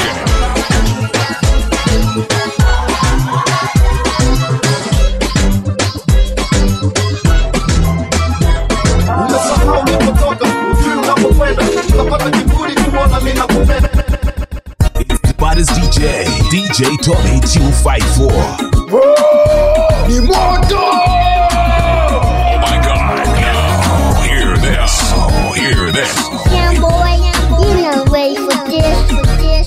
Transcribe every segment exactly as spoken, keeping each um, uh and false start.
D J, D J Tony two five four. The moto! Oh my God! Now hear this! Oh, hear this! Yeah, boy, you know ready for this, for this.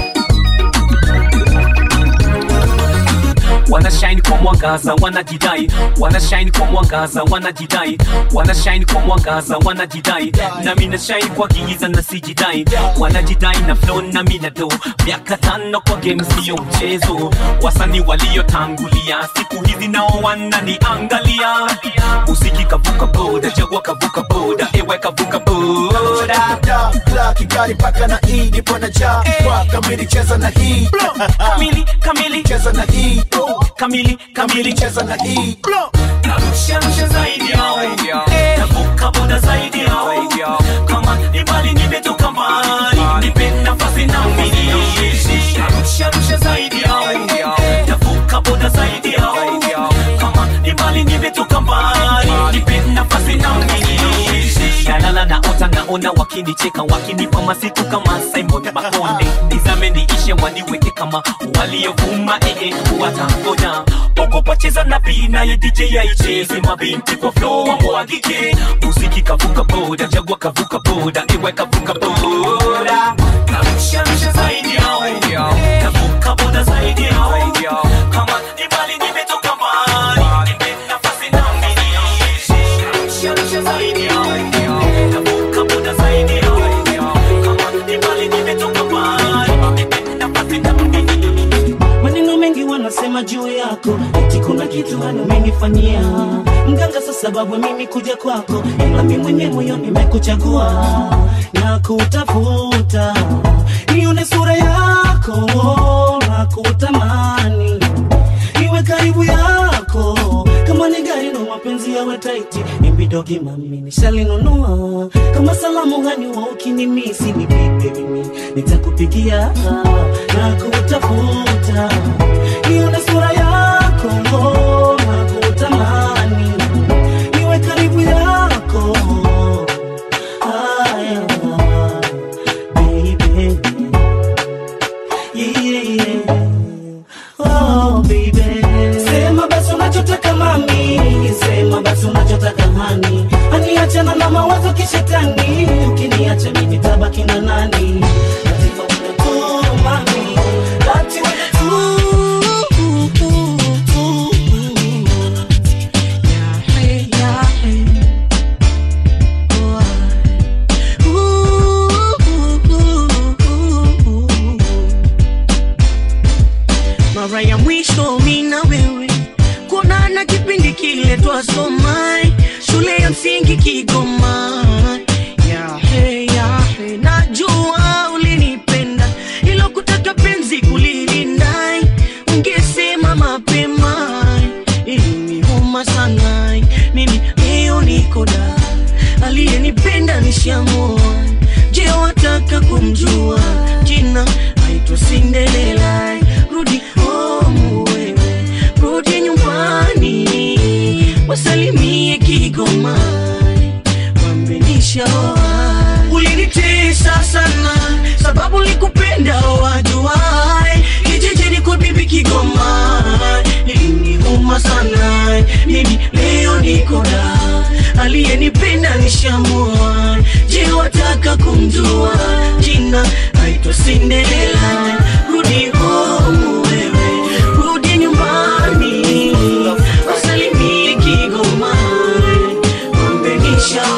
Wanna shine kwa mwangaza, wanajidai. Wanna shine kwa mwangaza, wanajidai. Wanna shine kwa mwangaza, wanajidai. Na mina shine kwa giza na sijidai. Wanajidai na flow na mina do. Miaka tano kwa game sio mchezo. Wasanii waliotangulia, siku hizi nao wananiangalia. Usiki kavuka boda, jagwa kavuka boda, ewe kavuka boda. Kila kigari paka na hii, nipo na jaa. Kwa kamili cheza na hii. Kamili, kamili cheza na hii. Kamili, kamili cheza na hii. Narusha rusha zaidi yao, navuka boda zaidi yao. Kama ibali nimetoka mbali, nipe nafasi na mimi. Narusha rusha zaidi yao, navuka boda zaidi yao. Kama ibali nimetoka mbali, nipe nafasi na mimi. Nalala na ota naona wakinicheka, wakinipa masitu kama Simon Makonde. Nizame niishe waniweke kama waliovuma ee watangoja. Ogopa cheza na pina ya D J ya icheze mabinti kwa flow wa mwagike. Musiki kavuka boda, jagwa kavuka boda, ewe kavuka boda. Narusha rusha zaidi yao, kavuka boda zaidi yao. Kama ibali nimetoka mbali, nipe nafasi na mimi. Narusha rusha zaidi yao, kavuka boda zaidi yao. Kama ibali nimetoka mbali, nipe nafasi na mimi. Maneno mengi wanasema juu yako, eti kuna kitu amenifanyia mganga, sasa sababu mimi kuja kwako, ila mimi mwenyewe moyo nimekuchagua na kutafuta nione sura yako na kutamani iwe karibu yako. Kama ni gari na mapenzi yawe tight, imbidogi mami nishalinunua. Kama salamu hani wa ukinimisi ni bibi mimi nitakupigia na kutafuta nione sura yako na kutamani niwe karibu yako. Aya, baby, yeah, oh baby. Sema basi unachotaka mami, sema basi unachotaka hani. Hani achana na mawazo kishetani, ukiniacha mimi tabaki na nani? Latifa wewe tu mami, latifa wewe tu. Mara ya mwisho mimi na wewe kuonana kipindi kile twasoma shule ya msingi Kigoma. Ya he ya he, najua ulinipenda, ilo kutaka penzi kulilinda. Ungesema mapema, iliniuma sana. Mimi leo niko da, aliyenipenda nishamua. Je, wataka kumjua jina? Aitwa Cinderella. Rudi home wewe, rudi nyumbani, wasalimie Kigoma, wambenisha. Ulinitesa sana sababu likupenda wajuai, kijijini kwa bibi Kigoma, iliniuma sana. Mimi leo niko da, aliyenipenda nishamua. Je, wataka kumjua jina? Aitwa Cinderella. Rudi home wewe, rudi nyumbani, wasalimie Kigoma, wambenisha.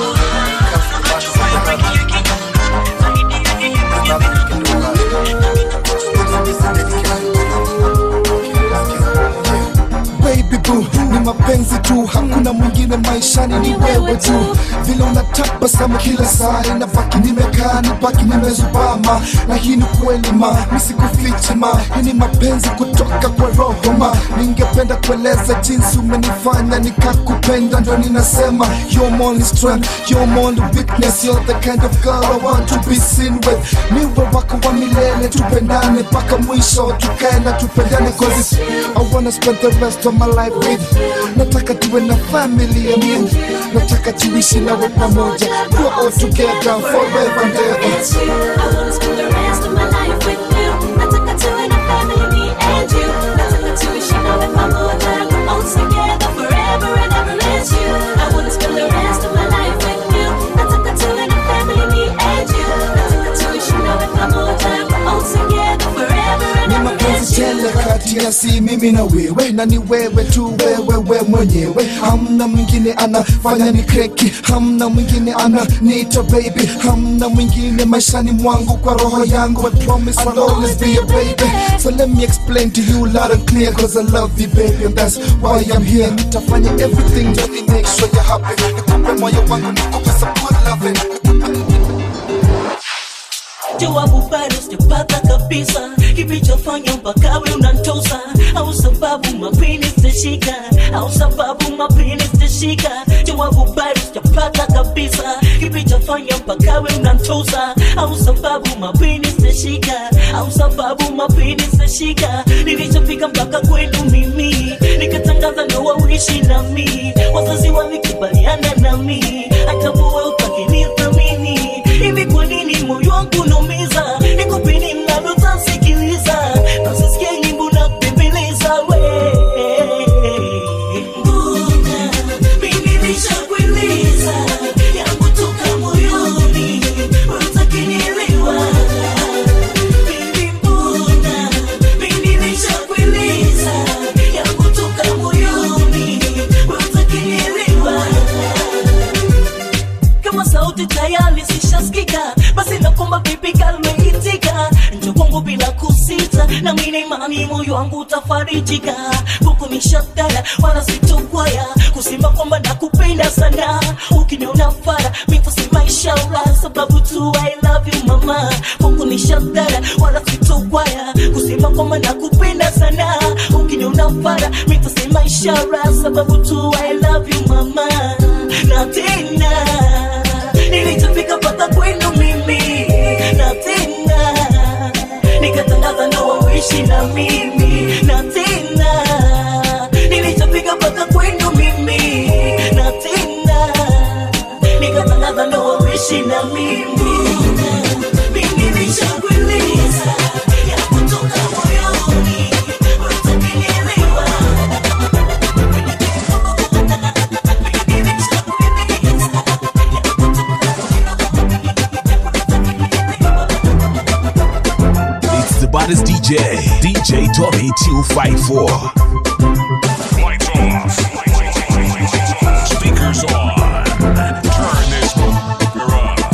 Baby boo, ni mapenzi tu, hakuna mwingine mwingine maishani ni wewe tu. Vile unatabasamu kila saa inabaki nimekaa nibaki nimezubama. Na hii ni kweli ma, nisikufichi ma, hii ni mapenzi kutoka kwa roho ma. Ningependa kueleza jinsi umenifanya nikakupenda, ndo ninasema you're my only strength, you're my only weakness, you're the kind of girl I want to be seen with. Niwe wako wa milele, tupendane paka mwisho, tukae na tupendane, cause I wanna spend the rest of my life with. Nataka tuwe na family, I mean nataka tuishi nawe pamoja, we're all together forever and ever. I wanna spend the rest of my life with you. Nataka tuwe na family, me and you. Nataka tuishi nawe pamoja, we're all together forever and ever with you. I wanna spend the rest of my life with you. Nataka tuwe na family, me and you. Nataka tuishi nawe pamoja, we're all together forever and ever with you. Tele kati ya si mimi na wewe, na ni wewe tu, wewe we mwenyewe. Hamna mwingine anafanya ni kreki, hamna mwingine ananiita baby, hamna mwingine maishani mwangu kwa roho yangu. I promise I'll always be your baby. So let me explain to you loud and clear, cause I love you baby, and that's why I'm here. Nitafanya everything to make sure you're happy. Nikupe moyo wangu, nikupe some good loving. Jawabu bado sijapata kabisa, kilichofanya mpaka wewe unanitosa. Au sababu mapenzi sitashika, au sababu mapenzi sitashika. Jawabu bado sijapata kabisa, kilichofanya mpaka wewe unanitosa. Au sababu mapenzi sitashika, au sababu mapenzi sitashika. Nilichofika mpaka kwenu mimi, nikatangaza ndoa uishi nami. Wazazi walikubaliana nami, hata wewe ukakinithamini. Hivi kwa nini moyo wangu unaumiza? Nikupe nini ninalotasikiliza? Nasisikia nyimbo na kupembeleza we. Mbona mimi nishakueleza yangu toka moyoni, utakinielewa? Bibi mbona mimi nishakueleza yangu toka moyoni, utakinielewa? Kama sauti tayari sishasikika, basi nakomba bibi kalme itika. Njo kwangu bila kusita, na mimi imani moyo wangu utafarijika. Kuku ni shatara, wala sitokwaya, kusema kwamba nakupenda sana. Ukiniona fara, mimi kusema inshallah, sababu tu I love you mama. Kuku ni shatara, wala sitokwaya, kusema kwamba nakupenda sana. Ukiniona fara, mimi kusema inshallah, sababu tu I love you mama. Na tena nilichofika pata kwenu mimi, na tena nikatangaza ndoa uishi na mimi. Na tena nilichofika pata kwenu mimi, na tena nikatangaza ndoa uishi na mimi. Mimi nishakueleza ya kutoka moyoni, utakinielewa. Baddest D J, D J Tommy two five four. Lights off, speakers on, turn this fucker up.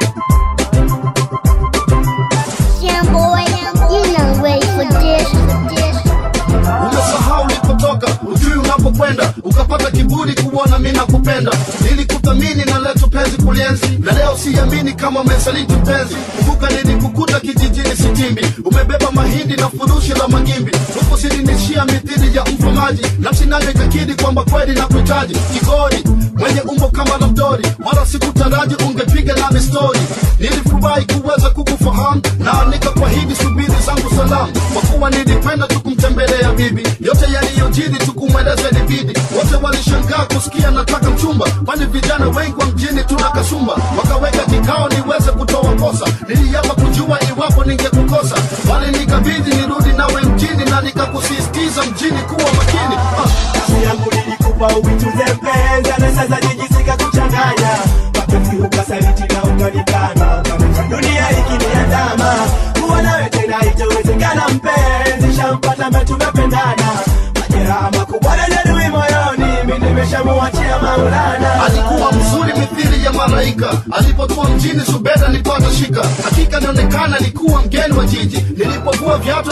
Yeah, boy, you know wait for this. Umesahau ulipotoka, ujui unapokwenda, ukapata kiburi kuona mimi nakupenda. Nilikuthamini na leo penzi kulienzi, na leo siamini kama umesaliti penzi. Kumbuka nilikukuta kijijini Sitimbi, umebeba mahindi na furushi la magimbi. Huko silinishia mithili ya mfamaji, nafsi nayo ikakidi kwamba kweli nakuhitaji. Kigori mwenye umbo kama la mdori, wala sikutaraji ungepiga nami story. Nilifurahi kuweza kukufahamu, na nikakuahidi subiri zangu salamu. Kwa kuwa nilipenda tukumtembelea bibi, yote yaliyojiri tukumweleza nibidi. Wote walishangaa kusikia nataka mchumba, kwani vijana wengi wa mjini tuna kasumba. Wakaweka kikao niweze kutoa kosa, niliapa kujua iwapo ningekukosa. Wale nikabidi nirudi nawe mjini, na nikakusisitiza mjini kuwa makini. Kasi yangu nilikupa uituze mpenza, na sasa jijisika kuchanganya. Mapenzi ukasaliti na ukanikana, dunia ikiniandama. Kuwa nawe tena itawezekana mpenzi, shampata mbe tumependana. Majeraha makubwa yanadui moyoni, mimi nimeshamuachia Maulana. Alikuwa mzuri mithili ya malaika, alipotua mjini Subeda nilipata shika. Hakika nionekana nilikuwa mgeni wa jiji, nilipokuwa viatu nilivikuta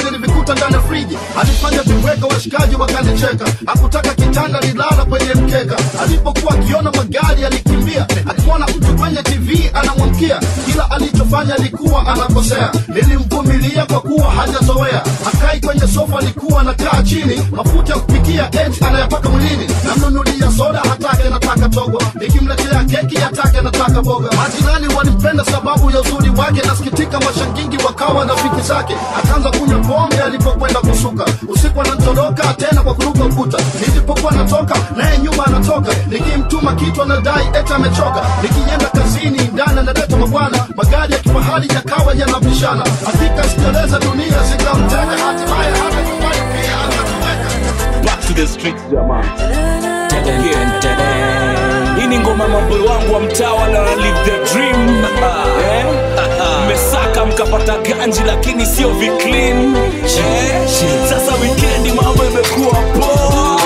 nilikuta ndani ya friji. Alifanya viweka washikaji wakanicheka. Hakutaka kitanda nilala kwenye mkeka. Alipokuwa akiona magari alikimbia. Akiona mtu kwenye T V anamwamkia. Kila alichofanya alikuwa anakosea. Nilimvumilia kwa kuwa hajazoea. Hakai kwenye sofa alikuwa anakaa chini. Mafuta ya kupikia eti anayapaka mwilini. Namnunulia soda hatake anataka togo. Nikimletea keki hatake anataka boga. Majirani walimpenda sababu ya uzuri wake. Nasikitika mashangingi wakawa rafiki zake. Akaanza kunywa pombe alipokwenda kusuka. Usiku anatoroka tena kwa kuruka ukuta. Nilipokuwa natoka naye nyuma anatoka. Nikimtuma kitu anadai eti amechoka. Nikienda kazini ndani analeta mabwana. Magari ya kifahari yakawa yanabishana. Hakika sikeleza dunia zikamteka. Hatimaye hata nyumbani pia akatoweka. Back to the streets jamaa. Again today. Hii ni ngoma mambo wangu wa mtaa na live the dream. Eh? Mmesaka mkapata ganji lakini sio viclean. Eh? Sasa weekend mambo imekuwa poa.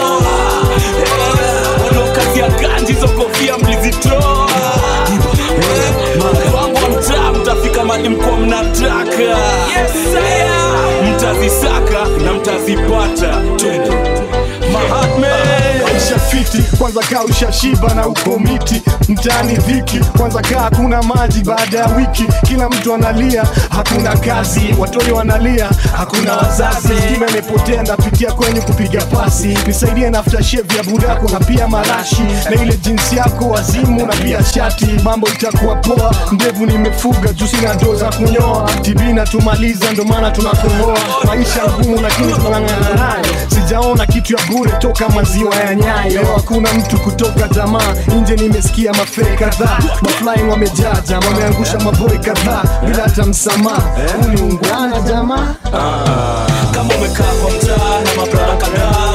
Eh? Wanaokazi ya ganji zo kofia mlizitoa. Eh? Mambo wangu wa mtaa mtafika mali mkuwa mnataka. Yes sir. Mtazisaka na mtazipata. Twende. Mahatme Aisha fiti, kwanza kaa ushashiba na uko miti. Mtaani dhiki, kwanza kaa hakuna maji baada ya wiki. Kila mtu analia, hakuna kazi. Watoto wanalia, hakuna wazazi. Kima imepotea ndapitia kwenyu kupiga pasi. Nisaidie na aftershave ya budako na pia marashi. Na ile jinsi yako wazimu na pia shati. Mambo itakuwa poa, ndevu nimefuga juu sina doza kunyoa. T V na tumaliza ndo maana tunakohoa. Maisha ngumu lakini tunang'ang'ana nayo. Sijaona kitu ya bure toka maziwa ya nyayo. Leo hakuna mtu kutoka jamaa. Nje nimesikia mafe kadhaa. Maflying wamejaja, wameangusha maboy kadhaa bila hata msamaha. Uliungwana jamaa. Kama umekaa kwa mtaa na mabrada kadhaa.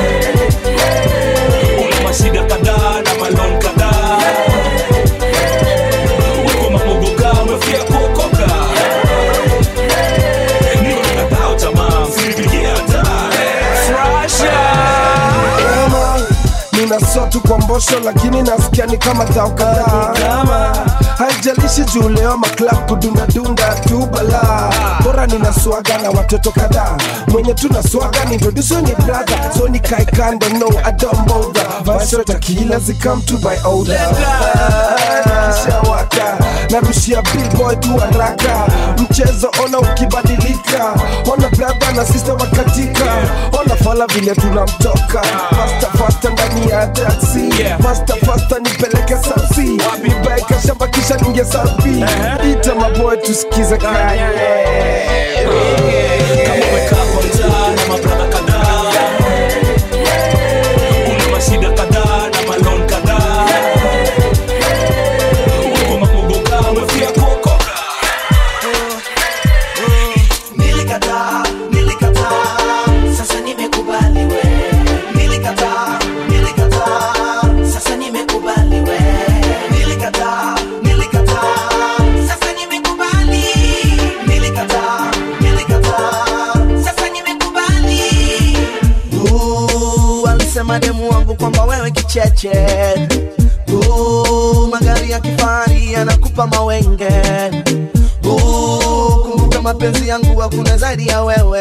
Una mashida kadhaa na malon kadhaa. Uko mamogoka umefia kuokoka. Niko nakatao jamaa, msiripigia hata Nina sotu kwa mbosho lakini nasikia ni kama tao kadhaa. Haijalishi juu leo maklab kudunda dunda tu bala. Bora nina swaga na watoto kadhaa. Mwenye tuna swaga ni introduce ni brother. So ni kai kando no I don't bother. Vice tequila zi come to my older. Kisha waka narushia big boy tu haraka. Mchezo ona ukibadilika. Ona brother na sister wakatika. Ona fala vile tunamtoka. Faster faster ndani ya taxi. Faster faster nipeleke safi. Nibaika shamba kisha ninge safi. Ita maboy tusikize kaya. Kama umekaa kwa mtaa na mabrada kadhaa. Una mashida kadhaa na malon kadhaa. Uko mamogoka umefia kuokoka. Nilikataa, nilikataa, sasa nimekubali we. Nilikataa, nilikataa, sasa nimekubali we. Nilikataa, nilikataa, sasa nimekubali. Nilikataa, nilikataa, sasa nimekubali. Uh, alisema demu wangu kwamba wewe kicheche. Uh, magari ya kifahari yanakupa mawenge. Uh, kumbuka mapenzi yangu hakuna zaidi ya wewe.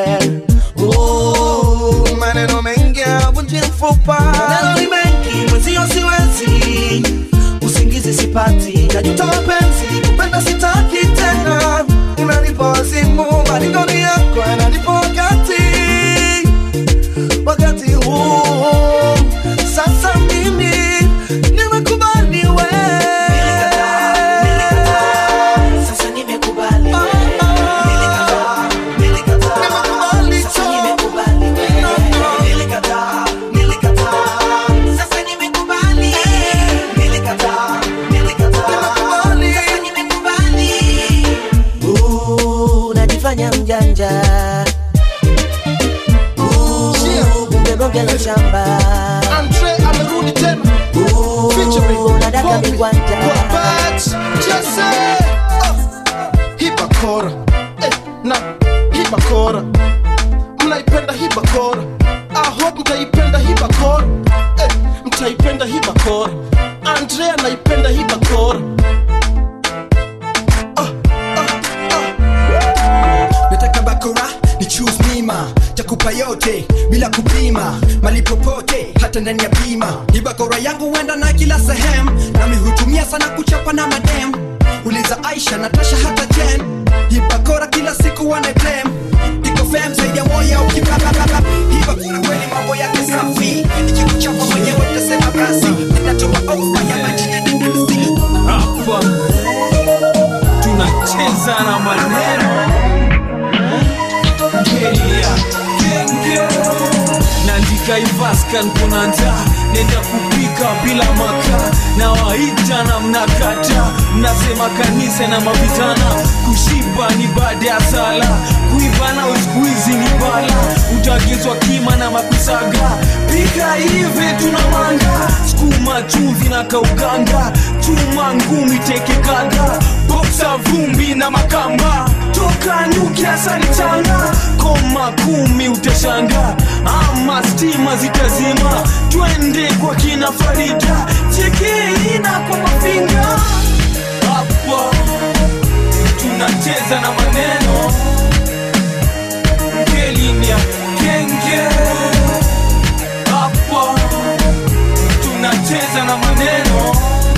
Uh, maneno mengi havunji mfupa. Maneno ni mengi mwenzio siwezi. Usingizi sipati, najuta mapenzi, kupenda sitaki tena. Unanipa wazimu, maringoni yako yananipa wakati. Wakati huu sasa mimi nimekubali we. Mjanja uh, bunge bunge la shamba. Andre amerudi tena. Uh, nadaka migwanja. Jesse oh. Hibakora eh, na hibakora. Mnaipenda hibakora. I hope mtaipenda hibakora eh, mtaipenda hibakora. Andre anaipenda hibakora. ni choose mima, takupa yote bila kupima, mali popote hata ndani ya bima. Ibakora yangu wenda na kila sehemu, nami hutumia sana kuchapa na madem. Uliza Aisha, Natasha hata Jen, ibakora kila siku wana claim. Iko fam zaidi ya moya ukibabababa. Ibakora kweli mambo yake safi, ikikuchapa mwenyewe utasema basi. Ninatoa ofa ya maji ya nidilisi. Hapa tunacheza na maneno Kelia Genge Nandika Ivaskan kuna njaa, nenda kupika bila maka. Na waita na mnakata, mnasema kanisa na mavitana. Kushiba ni baada ya sala, kuivana usikuizi ni bala. Utagizwa kima na makusaga, pika hivi tunamanga. Skuma chumvi na kauganga, chuma ngumi teke kaga. Boksa vumbi na makamba, toka nyuki asali changa. Koma kumi utashanga, ama stima zitazima. Twende kwa kina Farida, cheki ina kwa mafinga. Hapa tunacheza na maneno Kelinia Genge. Hapa tunacheza na maneno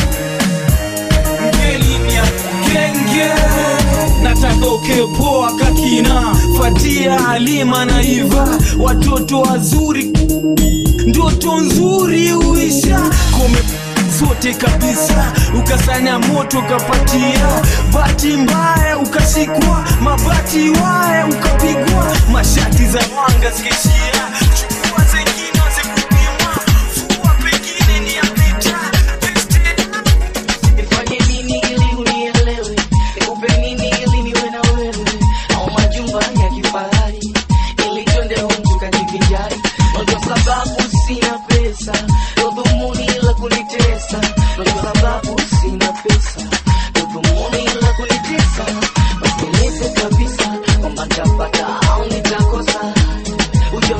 Kelinia Genge. Nataka ukepoa kakina Fatia, Halima na Iva, watoto wazuri, ndoto nzuri uisha. Kome zote kabisa, ukasanya moto kapatia. Bati mbaya ukashikwa, mabati waya ukapigwa. Mashati za wanga zikeshia, chukua zengine waze kupima. Fua pengine ni apita. Nifanye nini ili unielewe, nikupe nini ili niwe na wewe. Au majumba ya kifahari, ili twende huku kajivinjari. Ndio sababu sina pesa, ndio dhumuni la kunitesa. Ndio sababu sina pesa, ndio dhumuni la kunitesa. Usieleze kabisa kwamba nitapata au nitakosa. Uje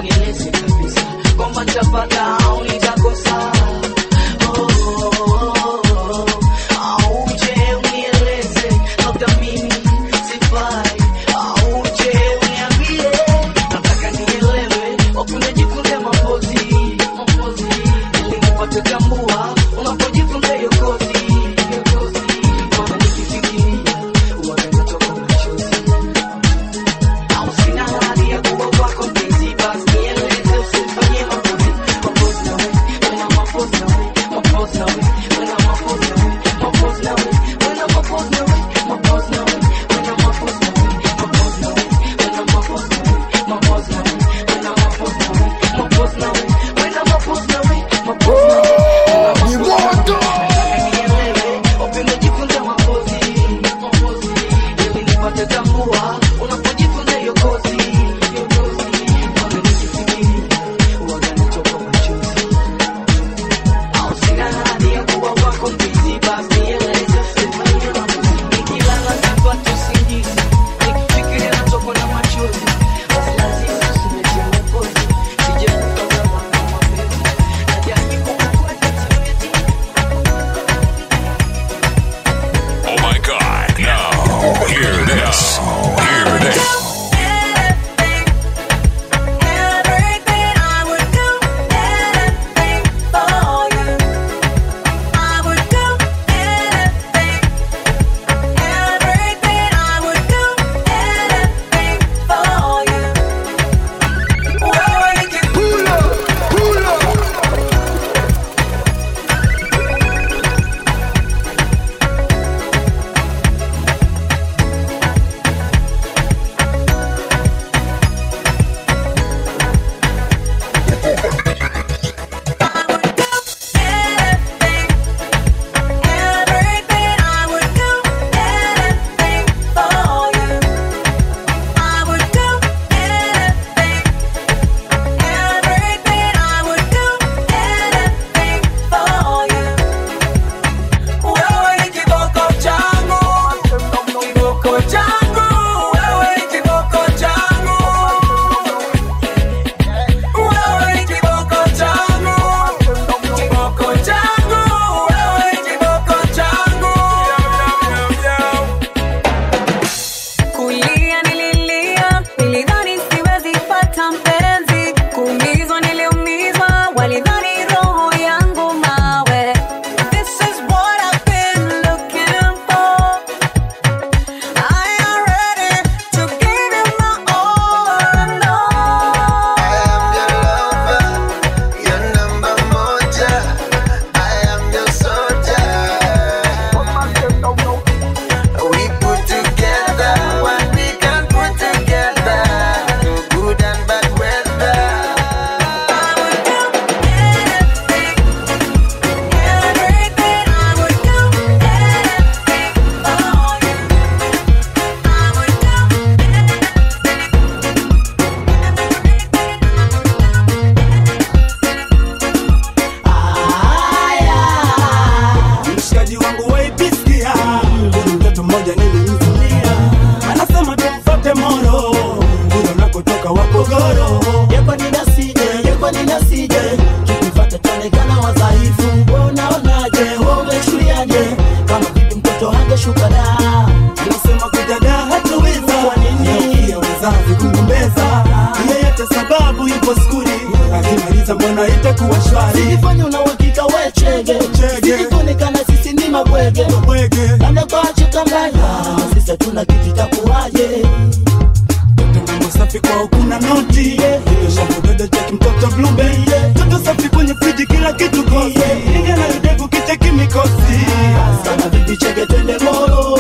mpaka Wapogoro. Yekwa ninasije, yekwa ninasije, kikifata tonekana wadhaifu. Wewe unaonaje, wewe umechuliaje, kama vipi mtoto hangeshuka da. Unasema kudada hatuweza, kwa nini weza vikugombeza? Yeyote sababu yupo skuli, akimaliza mbona itakuwa shwari. Sijifanya una uhakika we chege, sijikuonekana sisi ni mabwege. Labda kwa chukambaya, sisi hatuna kitu itakuwaje. Toto safi kwa ukuna noti, hilo shafu dada cheki mtoto blueberry. Toto safi kwenye friji kila kitu kosi, inga na udevu kicheki mikosi. Sana bibi chege twende moro.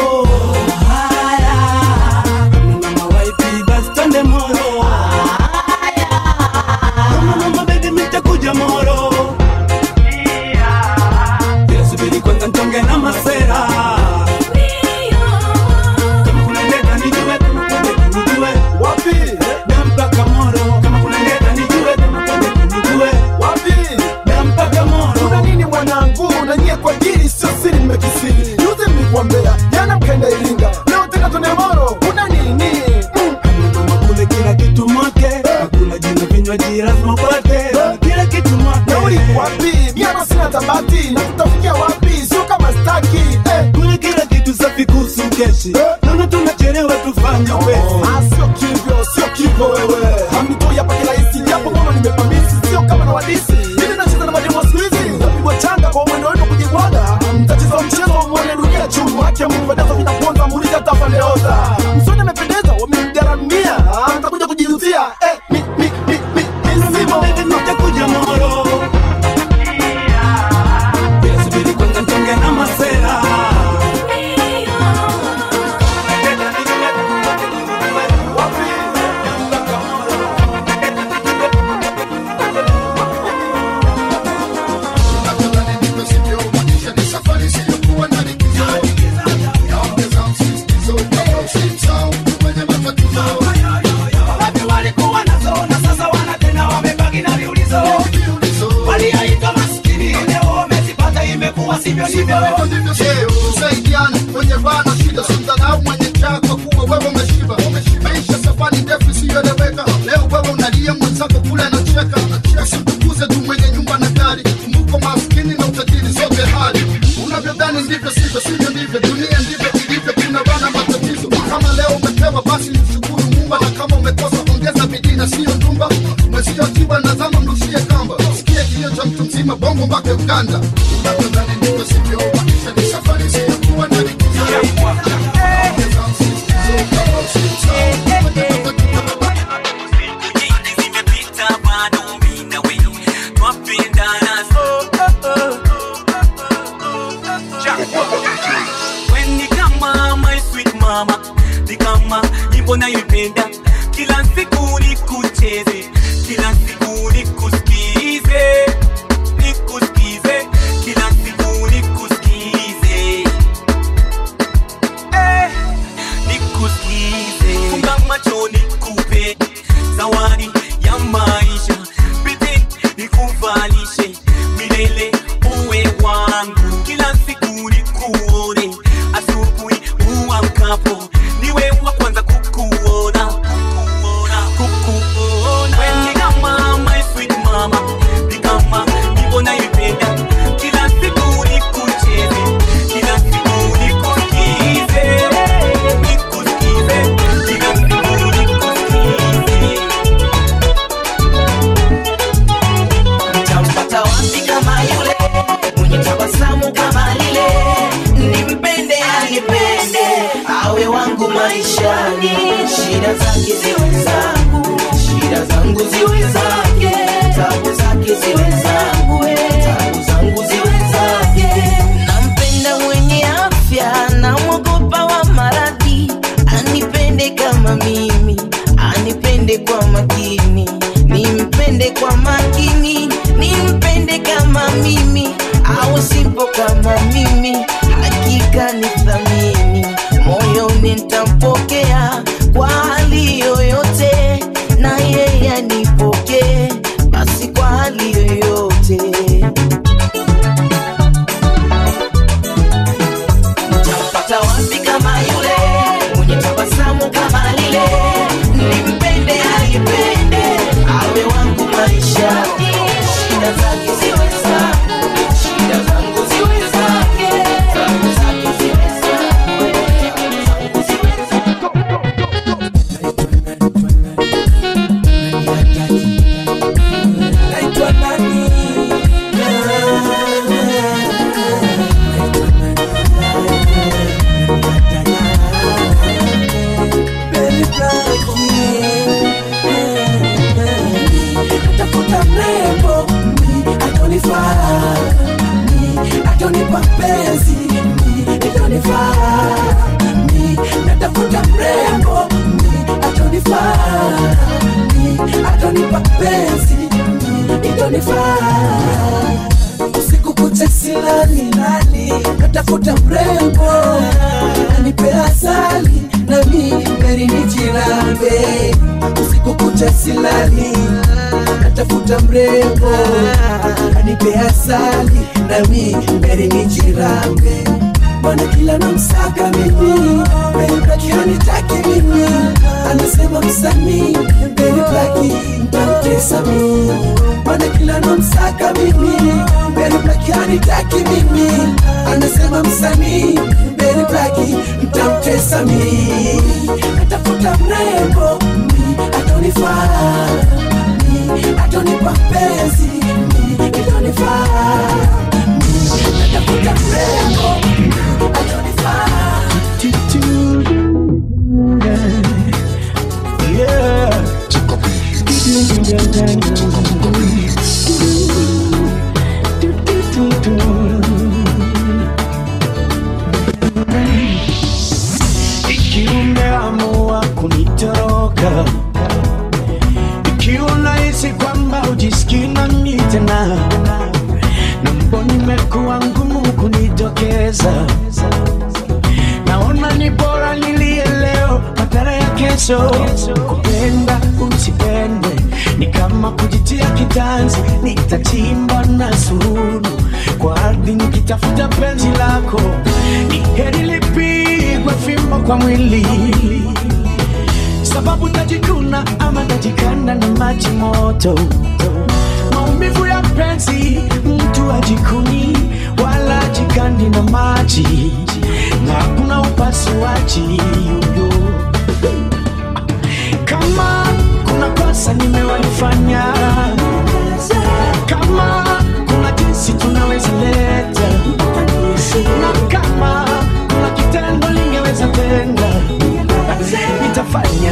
Na masera kama kuna ndeta nijue, kama kuna nijue wapi mpaka Moro. Kama kuna ndeta nijue, kama kuna nijue wapi mpaka Moro. Kuna nini mwanangu, na nyie kwa jiri sio siri mmekisiri. Yuzi mlikuambea jana mkaenda Iringa, leo tena tune Moro. Kuna nini? Makule kila kitu mwake, hakuna jina vinywaji lazima upate. Kila kitu mwake. Na uli wapi? Miano sina tabati, na tutafikia wapi? Sio kama staki eh. Kule kila kitu safi kuhusu keshi eh. Naona tunachelewa tufanye wezi. Ah, sio kivyo, sio kivyo wewe. Hamnitoi hapa kirahisi, japo kama nimepamisi. Sio kama na wadisi, hivi nacheza na mademo siku hizi. Napigwa changa kwa mwendo wenu kujibwaga. Mtacheza mchezo mwone dunia chumu. Haki ya Mungu badaza vinaponza, muuliza tafandeoza. Msoni amependeza, wamemgaramia. Ah, mtakuja kujizutia eh. Mi, mi, mi, mi, mi, simo nitakuja Moro. Na masera walikuwa nazo na sasa wana tena wamebaki na viulizo. Waliaitwa maskini leo wamezipata, imekuwa sivyo sivyo. Tusaidiane kwenye bana shida, simdharau mwenye njaa kwa kuwa wewe umeshiba. Maisha safari ndefu isiyoeleweka, leo wewe unalia mwenzako kule anacheka. Usitukuze tu mwenye nyumba na gari, kumbuka maskini na utajiri zote hali. Unavyodhani ndivyo sivyo, sivyo ndivyo, dunia ndivyo ilivyo, kuna bana matatizo. Kama leo umepewa basi mshukuru Mungu, na kama umekosa ongeza bidii na sio ndumba. Mwezio tiba na zama mrushie kamba, sikia kilio cha mtu mzima Bongo mpaka Uganda. Unavyodhani ndivyo sivyo, maisha ni safari isiyokuwa na likizo. Mama, ni kama nyimbo nayoipenda, kila siku nikucheze, kila siku nikusikize, nikusikize, kila siku nikusikize, eh, nikusikize. Funga macho nikupe zawadi ya maisha, bidii nikuvalishe milele uwe wangu, kila siku nikuone asubuhi uamkapo, niwe wa kwanza kukuona, kukuona, kukuona. Wewe ni kama my sweet mama, ni kama nyimbo nayoipenda, kila siku nikucheze, kila siku nikusikize, nikusikize, kila siku nikusikize. Nitampata wapi kama yule mwenye tabasamu kama lile, nimpende anipende awe wangu maishani. Shida zake ziwe zangu, shida zangu ziwe zake, tabu zake ziwe zangu, tabu zangu ziwe zake. Nampenda mwenye afya na mwogopa wa maradhi, anipende kama mimi, anipende kwa makini, nimpende kwa makini, nimpende kama mimi, au simpo kama mimi, hakika ni thamini, moyoni nitampokea kwa hali yoyote, na yeye anipokee basi kwa hali yoyote. Nitampata wapi kama yule mwenye tabasamu kama lile, nimpende anipende hatonifaa. Usiku kucha silali lali, natafuta mrembo anipe asali na mimi mberi nijirambe. Usiku kucha silali, natafuta mrembo anipe asali na mimi mberi nijirambe. Mbona kila namsaka mimi, mberi blaki hanitaki mimi, anasema msanii mberi blaki mtamtesa mimi. Mbona kila namsaka mimi, mberi blaki hanitaki mimi, anasema msanii mberi blaki mtamtesa mimi. Natafuta mrembo mimi, atonifaa mimi, atonipa penzi mimi, atonifaa mimi. Natafuta mrembo mimi, atonifaa. Yeah. Ikiwa umeamua kunitoroka, ikiwa unahisi kwamba hujisikii nami tena, na mbona imekuwa ngumu kunitokeza, naona ni bora nilie leo badala ya kesho. Kupenda usipende ni kama kujitia kitanzi, nitachimba na sururu kwa ardhi nikitafuta penzi lako. Ni heri lipigwe fimbo kwa mwili, sababu tajikuna ama tajikanda na maji moto. Maumivu ya penzi mtu ajikuni wala jikandi na maji, na kuna upasuaji. Kama kuna kosa nimewalifanya, kama kuna jinsi tunaweza leta, na kama kuna kitendo lingeweza tenda, nitafanya,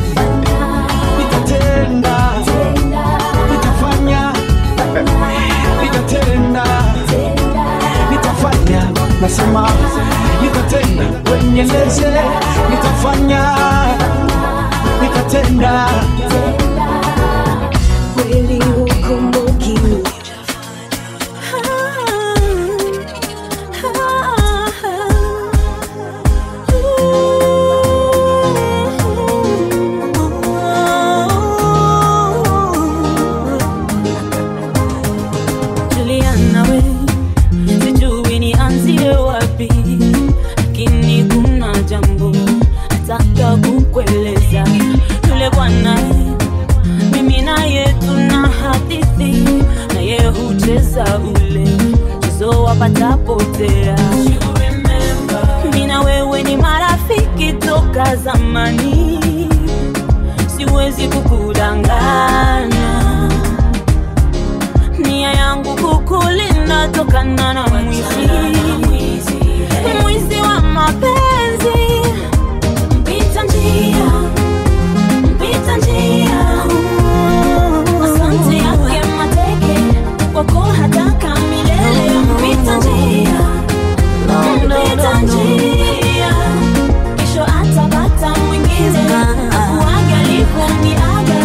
nitatenda, nitafanya, nitatenda, nitafanya, nasema nitatenda, wenyeleze, nitafanya, nitatenda. Kweli ukumbuki Juliana we, sijui nianzie wapi, lakini kuna jambo nataka kukueleza. Yule bwana mimi naye tuna hadithi, naye hucheza ule mchezo wa patapotea. Mimi na wewe ni marafiki toka zamani, siwezi kukudanganya. Nia yangu kukulinda tokana na mwizi, mwizi wa mapenzi. Mpita njia, mpita njia, asante yake mateke, wako hataka milele. Mpita njia, mpita njia, kesho atapata mwingine, uangalifu ni aga.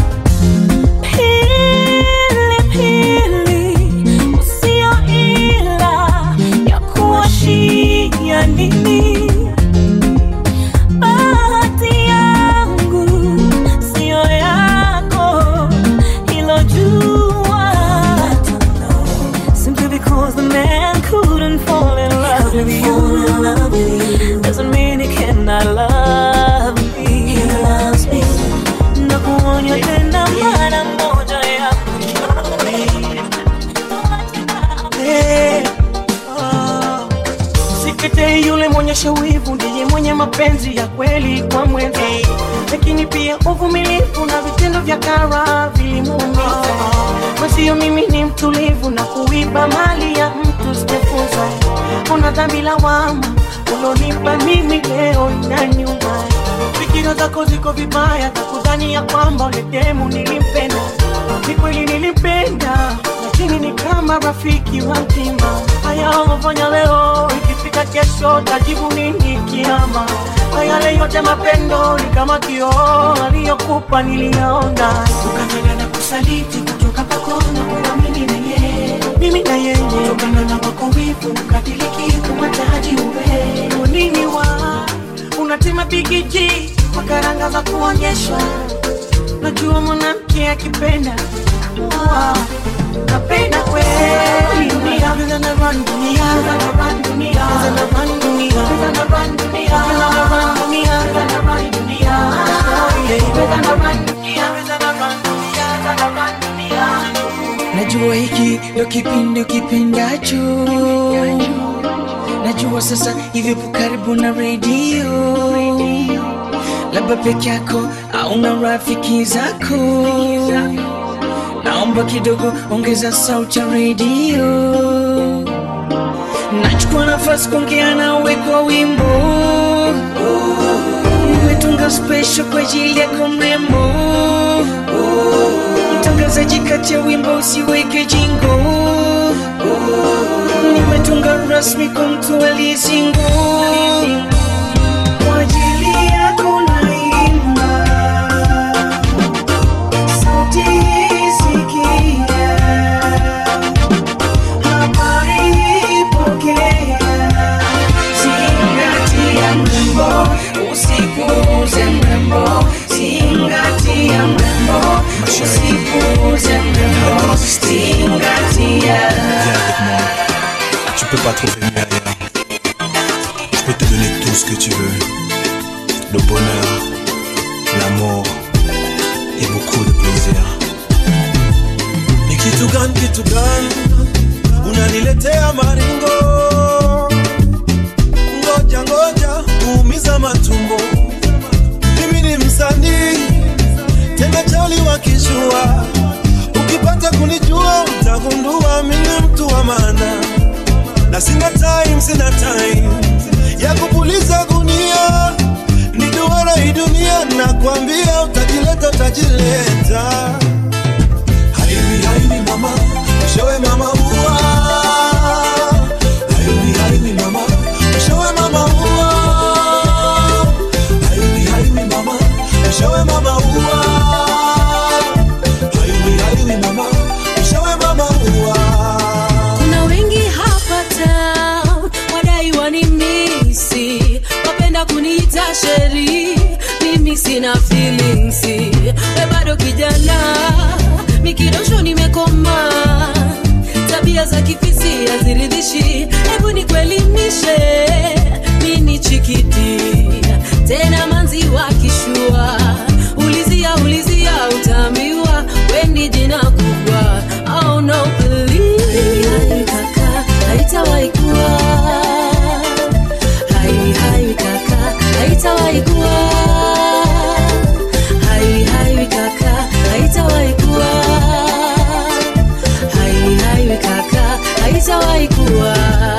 Pili pili, usio ila ya kuwashia nini. Bahati yangu sio yako, hilo jua. Simply because the man couldn't fall in love with you doesn't mean he cannot love me. He loves me. Nakuonya tena mara moja ya Sikete yule monyesha wivu ndiye mwenye mapenzi ya kweli kwa mwenzi, lakini pia uvumilivu na vitendo vya kara vilimuumiza. Mwasio mimi ni mtulivu na kuiba mali ya mtu sijefunza. Una dhambi lawama ulonipa mimi leo inaniuma. Fikira zako ziko vibaya za kudhani ya kwamba ule demu nilimpenda. Ni kweli nilimpenda, lakini ni kama rafiki wa mtima. Haya ulofanya leo, ikifika kesho tajibu nini kiama? Haya yote mapendo ni kama kioo, aliyokupa niliyaona. Ukafanya na usaliti kutoka kwako na kuamini na yeye, mimi na yeye, kutokana na wako wivu kadiliki kumataji uwe nini wa unatema bigiji kwa karanga za kuonyeshwa. Najua mwanamke akipenda wow. Napenda kweli dunia, vile na run dunia, vile na run dunia, vile na run dunia, vile na run dunia, vile na run dunia, vile na run dunia, vile na run dunia, vile na run dunia, vile na run dunia. Najua hiki ndo kipindi ukipendacho, najua sasa hivyo karibu na radio, labda peke yako au na rafiki zako. Naomba kidogo ongeza sauti ya radio, nachukua nafasi kuongea nawe kwa wimbo. Nimetunga special kwa ajili yako mrembo, mtangazaji kati ya wimbo usiweke jingo. Nimetunga rasmi kwa mtu aliyesingo, kwa ajili yako naimba sauti sikia, habari ipokea, zingatia mrembo, usipuuze mrembo, zingatia mrembo, usipuuze mrembo, zingatia. Tu peux pas trouver mieux ailleurs. Je peux te donner tout ce que tu veux. Le bonheur, l'amour et beaucoup de plaisir. Ni kitu gani, kitu gani unaniletea maringo? Ngoja ngoja kuumiza matumbo. Mimi ni msanii tena chali wakishua, ukipata kunijua utagundua mimi mtu wa maana. Na sina time, sina time ya kupuliza gunia, ni duara hii dunia, na kuambia utajileta, utajileta. Haini, haini mama, mshowe mama uwa. Haini, haini mama, mshowe mama uwa. Haini, haini mama, mshowe mama uwa. Haini, haini mama, mshowe mama uwa. Kuna wengi hapa town wadai wanimisi, wapenda kuniita sheri, mimi sina feelings. We bado kijana, mikidosho nimekoma, tabia za kifisi haziridhishi. Hebu nikuelimishe, mimi chikiti tena manzi wakishua, ulizia ulizia utaambiwa wendi jina kubwa. Oh no believe hai kaka haitawahi kuwa, hai hai kaka haitawahi kuwa, hai hai kaka haitawahi kuwa, hai hai kaka haitawahi kuwa.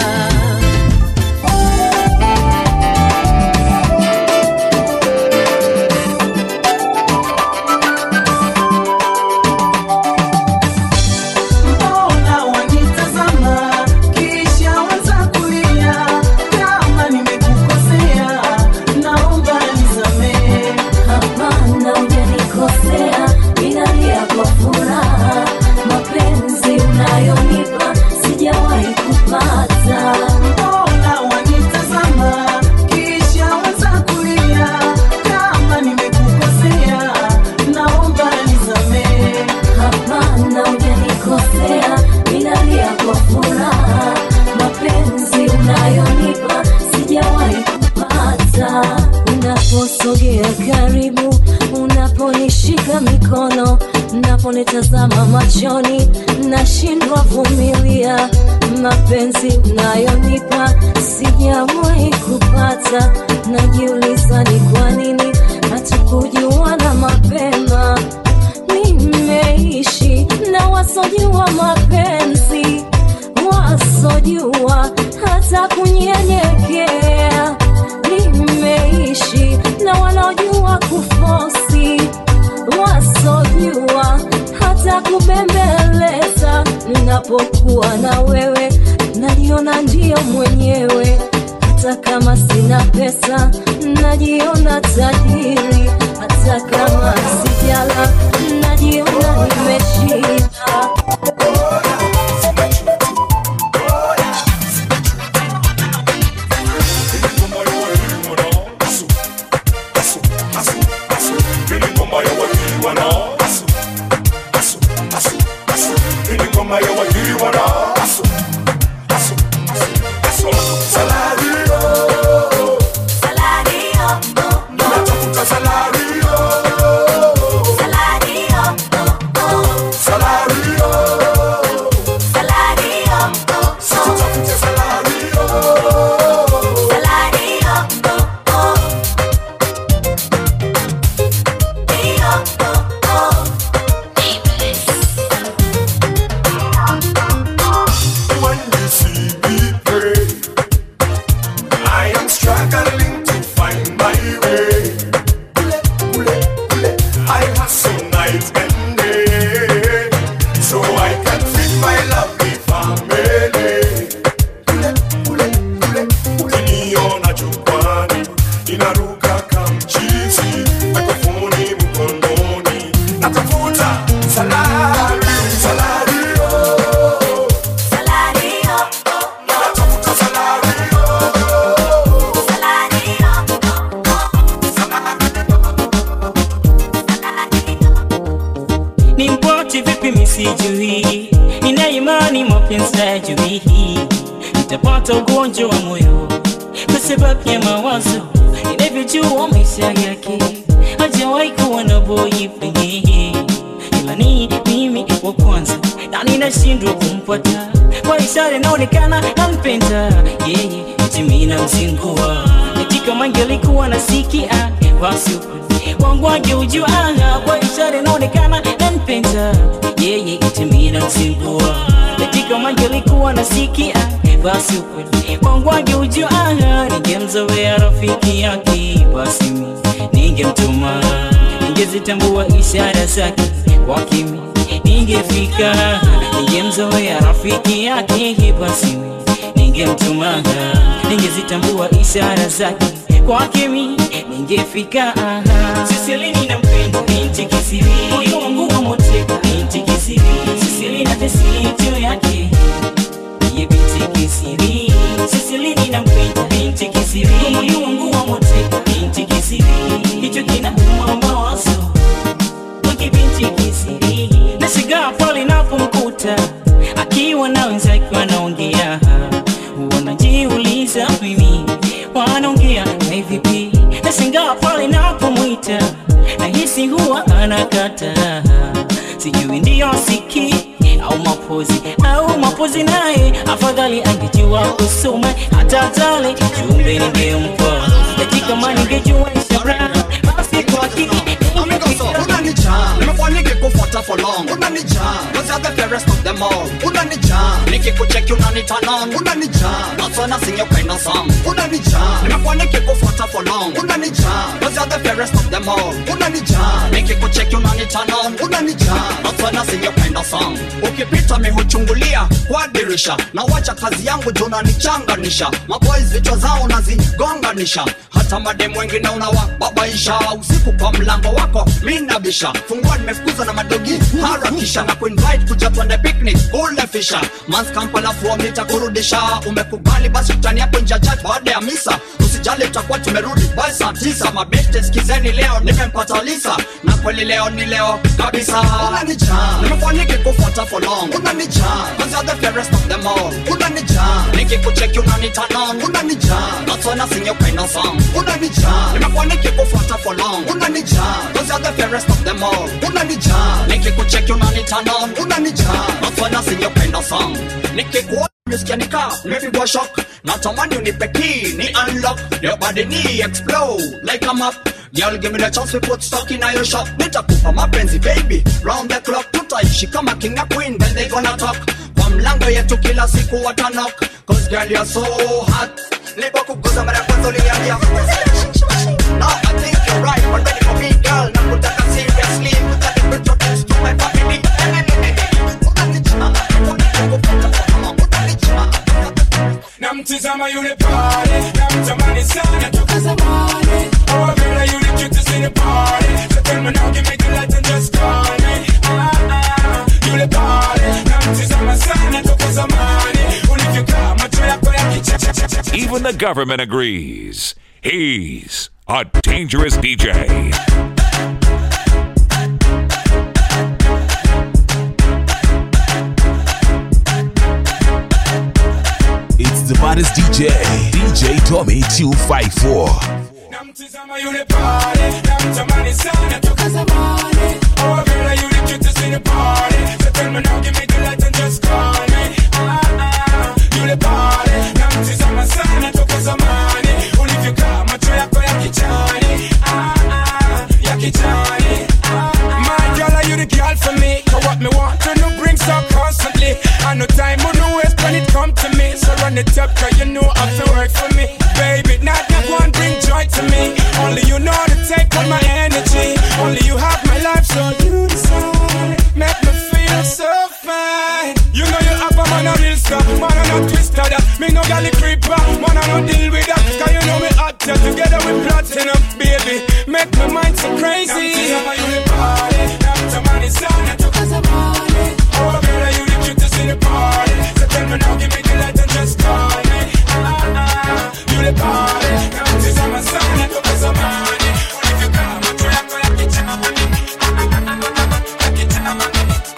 Unaposogea karibu, unaponishika mikono, unaponitazama machoni, nashindwa vumilia. Mapenzi unayonipa sijawahi kupata, najiuliza ni kwa nini hatukujuana mapema. Nimeishi na wasojua mapenzi, wasojua hata kunyenyekea. Nimeishi na wanaojua kufosi, wasojua hata kubembeleza. Ninapokuwa na wewe najiona ndio mwenyewe, hata kama sina pesa najiona tajiri, hata kama sijala najiona Nitapata ugonjwa wa moyo kwa sababu ya mawazo. Ninavyojua maisha yake hajawahi kuwa na boyfriend, ila ni mimi wa kwanza na ninashindwa kumpata. Kwa ishara inaonekana nampenda yeye, eti mimi namzingua. Eti kama angelikuwa nasikia basi wangu angeujua. Kwa ishara inaonekana nampenda yeye, eti mimi namzingua. Eti kama angelikuwa nasikia basi ukweli wangu angeujua. Ningemzoea rafiki yake, basi mimi ningemtuma. Ningezitambua ishara zake kwa kimi ningefika. Ningemzoea rafiki yake, basi mimi ningemtuma. Ningezitambua ishara zake kwa kimi ningefika. Sisilini nampenda binti kisiri, moyo wangu wa moteka binti kisiri. Sisilini tesitu yake ye binti kisiri. Sisilini nampenda binti kisiri, moyo wangu wa moteka binti kisiri. Hicho kinauma mawazo wiki binti kisiri. Nashigaa pale napomkuta akiwa na wenzake wanaongea, wanajiuliza mimi wanaongea na vipi. Nashangaa pale napomwita nahisi huwa anakata. Sijui ndio siki au mapozi au mapozi, naye afadhali angejua kusoma hata tale jumbe ningempa. Eti kama ningejua ishara basi kwa kiki unanijaa. Nimefanyike kufuata for long unanijaa. Cause you're the fairest of them all unanijaa. Nikikucheki unanitana unanijaa. Not wanna sing your kind of song unanijaa. Nimefanyike kufuata for long unanijaa. Cause you're the fairest of them all unanijaa. Nikikucheki unanitana unanijaa. Not wanna sing your kind of song. Ukipita mimi huchungulia kwa dirisha na wacha kazi yangu juu unanichanganisha. Maboys vichwa zao nazigonganisha, hata mademu wengine unawababaisha. Usiku kwa mlango wako mimi nabisha, fungua nimefukuza na madogi harakisha. Na kuinvite kuja twende picnic ule fisha, Mans Kampala fuo nitakurudisha. Umekubali basi utani hapo nje chat baada ya misa. Usijali tutakuwa tumerudi by saa tisa. Mabeste sikizeni leo nimempata Lisa, na kweli leo ni leo kabisa. Unanijaa. Nimefanyike kufuata for long unanijaa. Cause you're the fairest of them all unanijaa. Nikikucheki unanitana unanijaa. Not wanna sing your kind of song unanijaa. Nimefanyike kufuata for long unanijaa. Cause you're the fairest of them all unanijaa. Nikikucheki unanitana unanijaa. Not wanna sing your kind of song. Nikikuwa nimesikia nika nimepigwa shock. Natamani unipe key ni unlock. Your body ni explode like I'm up. Girl, give me the chance to put stock in your shop. Nitakupa mapenzi baby round the clock. Tutaishi kama king and queen then they gonna talk. Kwa mlango yetu kila siku watanok. Cause girl you're so hot. Nipo kuguza mara kwanza uliniambia no, I think you're right, but ready for me girl. Nakutaka seriously. Kutaka kuintroduce to my family. Namtizama yule pale, namtamani sana toka zamani. Oh girl, you the cutest in the party. So tell me now, give me the light and just call me. Ah, Even the government agrees. He's a dangerous D J. It's the baddest D J, D J Tommy two five four. Namtizama yule pale, namtamani sana toka zamani. Oh girl, you the cutest in the party. So tell me now, give me the light and just call me. Ah ah, yule pale, namtizama sana toka zamani. Ulivyokaa macho yako ya kichani. Ah ah, ya kichani. Ah ah. My girl, are you the girl for me? Cause what me want to know brings up constantly. I no time or no waste when it come to me. So run it up, cause you know I feel work for me. Baby, not that one bring joy to me. Only you know to take all my energy. Only you have my life, so you decide. Make me feel so fine. You know you have a man a real star. Man a no twister that. Me no galley creeper. Man a no deal with that. Cause you know me hot here. Together we platinum, baby. Make my mind so crazy. Namtizama yule pale, namtamani sana toka zamani. Oh girl, you the cutest in the party. So tell me now, give me the light and just call me. Ah ah, yule pale, namtizama sana toka zamani. Ulivyokaa macho yako ya kichani. Ya kichani.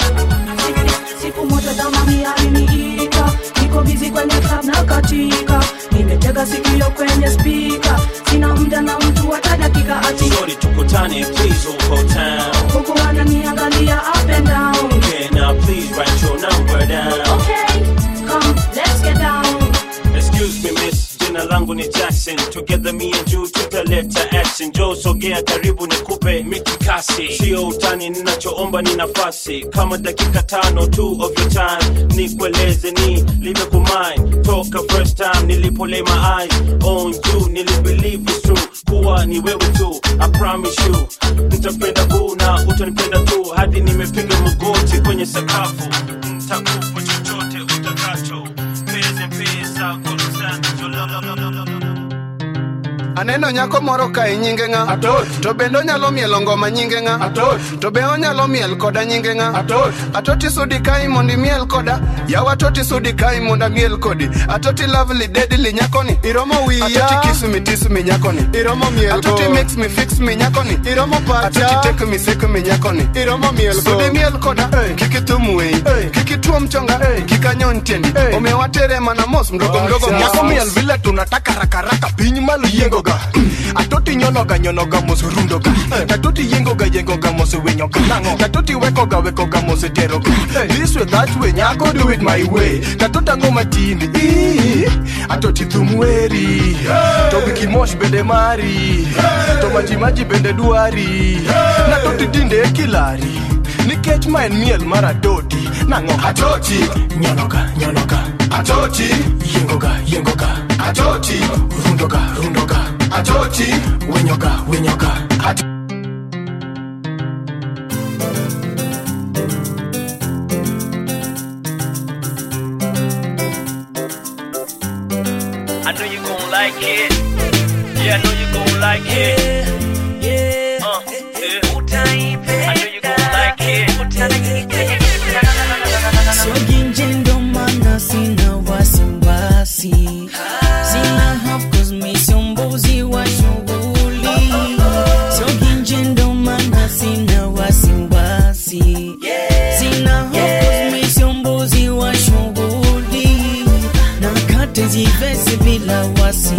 Siku moja zamani aliniita, niko busy kwenye club na katika, nimetega sikio kwenye speaker, sina muda na mtu hata dakika ati. Shorty tukutane please uko town. Huku ananiangalia up and down. Okay now please write your number down. Okay, come let's get down. Excuse me miss, jina langu ni Jackson. Together me and you tutaleta action. Joe sogea karibu nikupe mikikasi. Sio utani ninachoomba ni nafasi. Kama dakika tano two of your time. Nikueleze ni live kumine. Toka first time nilipo lay my eyes on you. Nilibelieve it's true. Kuwa ni wewe tu, I promise you. Nitapenda boo na utanipenda tu. Hadi nimepiga magoti kwenye sakafu. Nitakupa chochote utakacho. Pesa pesa Aneno nyako moro kae nyinge nga Atot. To bendo nyalo mielo ngoma nyinge nga Atot. To be onyalo miel koda nyinge nga Atot. Atoti sudi kai mondi miel koda. Yawa atoti sudi kai monda miel kodi. Atoti lovely deadly nyakoni. Iromo wiya. Atoti kiss me tiss me nyakoni. Iromo miel go. Atoti mix me fix me nyakoni. Iromo pacha. Atoti take me sick me nyakoni. Iromo miel go. Sudi miel koda. Hey. Kiki tumwe. Hey. Kiki tuom chonga. Hey. Kika nyontendi. Hey. Omewatere manamos mdogo mdogo. Nyako miel vile tunataka raka raka pinyi malu yengo ga. Atoti nyonoga nyonoga mosu rundoga. Atoti yengoga yengoga mosu wenyoga. Atoti wekoga wekoga mosu teroga. This way that way nyako do it my way. Katota ngoma tindi. Atoti thumweri. To wiki mosh bende mari. To maji maji bende duari. Natoti dinde kilari. Nikech maen miel mara doti. Nango atoti nyonoga nyonoga. Atoti yengoga yengoga. Atoti rundoga rundoga. Atoti wenyoga wenyoga. Atoti I know you gon' like it. Yeah, I know you gon' like it. Yeah, uh, yeah. I know you gon' like it. So ginjendo mana sina wasiwasi. Sina hofu cause mi sio mbuzi wa shughuli. So ginjendo mana sina wasiwasi. Sina hofu cause mi sio mbuzi wa shughuli. Nakate zivesi bila wasi.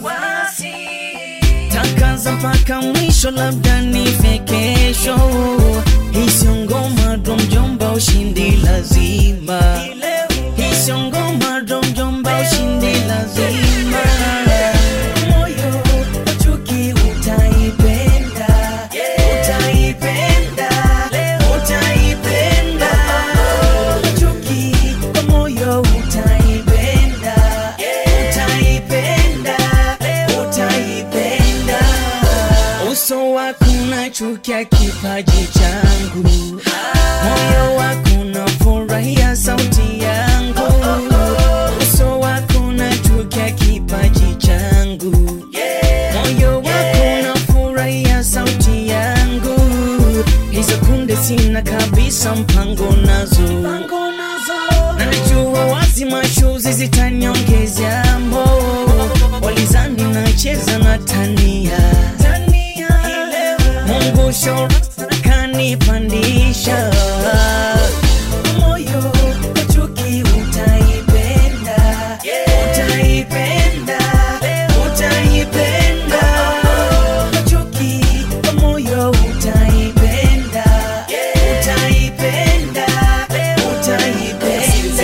Takaza mpaka mwisho labda nife kesho. Hisio ngoma drum jomba ushindi lazima. Hisio ngoma drum jomba ushindi lazima. Moyo uchuki utaipenda. Utaipenda. Utaipenda. Uchuki kwa moyo utaipenda. Utaipenda. Utaipenda. Uso wako unachukia kipaji changu. Moyo wako unafurahia sauti yangu. Uso wako unachukia kipaji changu. Moyo wako unafurahia sauti yangu. Hizo kunde sina kabisa mpango nazo. Na najua wazi mashuzi zitaniongezea mo. naicheza na tania Mungu shora kanipandisha moyo chuki utaipenda utaipenda utaipenda chuki moyo utaipenda utaipenda utaipenda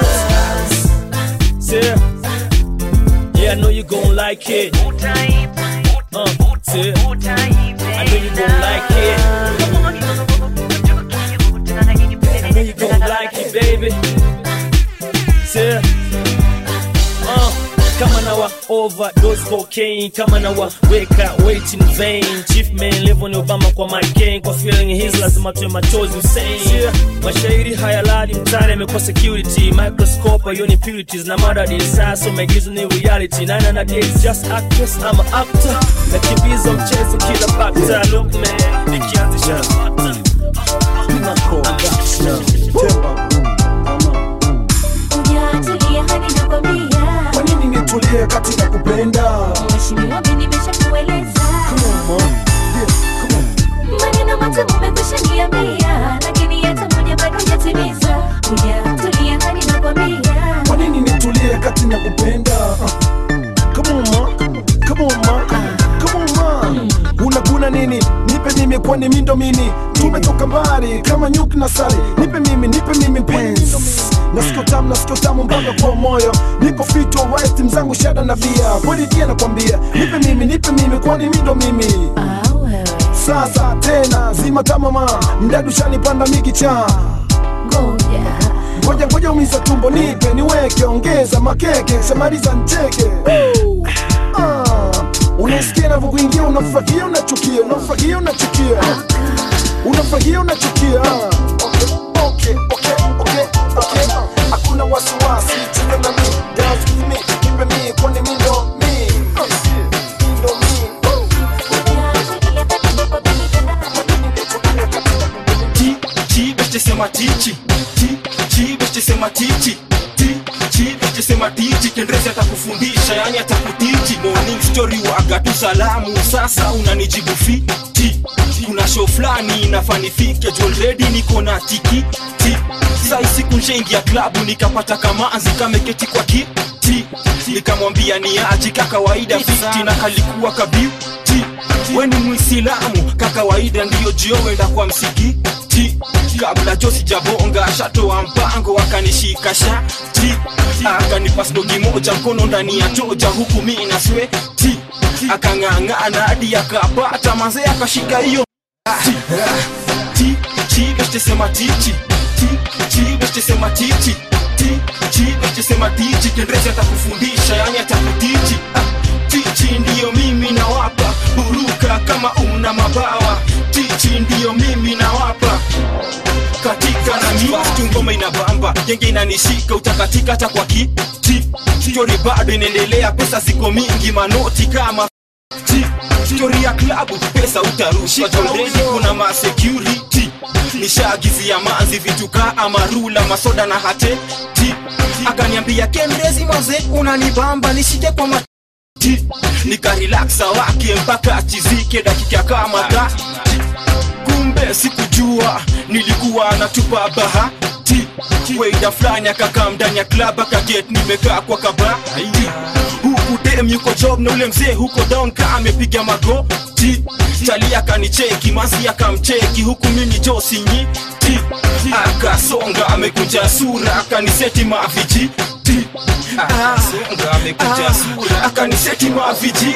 Yeah, yeah, I know you gon' like it. Uh, yeah. I know you gon' like it. I know you gon' like it, baby. Yeah. Uh, kama na wa overdose cocaine, kama na wa weka wait in vain. Chief man live on Obama kwa my gang, kwa feeling his lazima tuwe machozi Hussein. Yeah. Mashairi haya ladi mtani amekuwa security, microscope yoni impurities na mada disa, so maigizo ni reality. Nine na days just actress, I'm an actor. Nakimbiza mchezo kila bakta, look man, nikianzisha fata. Nako action. Ujatulia hadi nakwambia. Kwa nini nitulie kati na kupenda? Mheshimiwa mimi nimeshakueleza. Maneno matamu umekwisha niambia, lakini hata moja bado hujatimiza. Ujatulia hadi nakwambia. Kwa nini nitulie kati na kupenda? Come on ma, come on ma, come on ma. Unakuna nini? Nipe mimi kwani mimi ndo mimi. Tumetoka mbali kama nyuki na sali. Nipe mimi, nipe mimi penzi. Nasiko tamu, nasiko tamu mpaka kwa moyo. Niko fit alright, mzangu shada na bia. Kwani dia nakwambia, nipe mimi, nipe mimi kwani mimi ndo mimi. Sasa tena zima tamama, mdadu shanipanda mikicha. Ngoja Ngoja ngoja umiza tumbo nipe niweke ongeza makeke shamaliza ncheke. uh, Unasikia na vukuingia unafagia unachukia unafagia unachukia unafagia unachukia. Okay okay okay okay okay. Hakuna wasiwasi chunga na mimi dance with me nipe mimi kwani mimi ndo mimi mimi ndo mimi. Ti ti beste sema tichi ti ti beste sema tichi ti ti beste sema tichi Kendrezi atakufundisha yani atakutichi. Morning story waga tu salamu sasa unanijibu fiti. Kuna show flani inafanifike juu already niko na tiki ti. Sai siku njengia klabu nikapata kama anzi kameketi kwa kiti. Nikamwambia ni aje kawaida fiti na kalikuwa kabiuti. Weni Muislamu kawaida ndiyo jio wenda kwa msikiti. Kabla josi jabonga shatoa mpango akanishika shati. Akanipa stogi moja mkono ndani ya toja huku mimi na sweti. Akang'ang'ana hadi akapata manze akashika hiyo. Ti ti beste sema tichi ti ti beste sema tichi ti ti beste sema tichi Kendrezi atakufundisha yani atakutichi. Tichi ndiyo mimi na wapa buruka kama una mabawa. Tichi ndiyo mimi na wapa katika na mimi ngoma inabamba genge inanishika utakatika hata kwa kiti. Story bado inaendelea pesa ziko mingi manoti kama ti. Story ya klabu pesa utarusha already kuna ma security. Nishagizia manzi vitu ka amarula masoda na hate ti. Akaniambia Kendrezi maze unanibamba nishike kwa ma nikarelaxa wake mpaka achizike dakika kama ta. Kumbe sikujua nilikuwa natupa bahati. Waida flani akakaa ndani ya club akaget nimekaa kwa kabati. Huku dem yuko job na ule mzee huko down ka amepiga magoti. Chali akanicheki masi akamcheki huku mimi josi nyiti. Akasonga amekunja sura akaniseti maviji. Akasonga amekunja sura akaniseti maviji.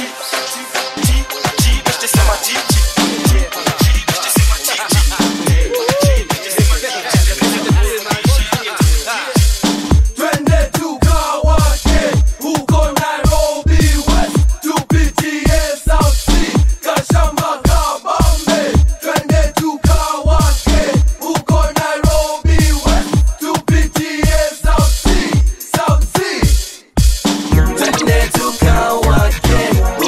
Beste sema tichi Twende tukawake huko Nairobi West, tupitie South Sea, Kashamba Kabambe. Twende tukawake huko Nairobi West, tupitie South Sea, South Sea. Twende tukawake